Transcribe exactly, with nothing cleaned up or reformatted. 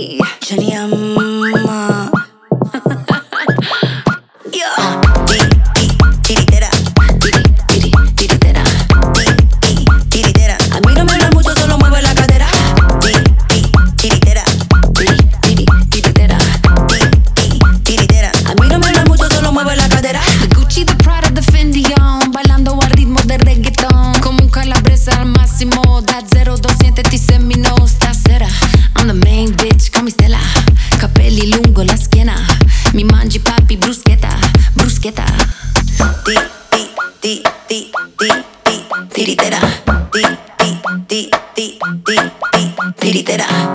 Ey, yo ni amo. Yo. Ti, ti, tiritera. Tiri, tiri, tiritera. Ti, ti, tiritera. A mí no me habla mucho, solo mueve la cadera. Ti, ti, tiritera. Tiri, tiri, tiritera. Ti, ti, tiritera. A mí no me habla mucho, solo mueve la cadera. The Gucci, the Prada, the Fendi on, bailando al ritmo de reggaeton, como un calabresa al máximo. That zero doscientos ti se mi no stasera. I'm the main bitch, come Stella. Capelli lungo la schiena. Mi mangi papi bruschetta, bruschetta. Ti, ti, ti, ti, ti, ti, tiritera. Ti, ti, ti, ti, ti, ti, tiritera.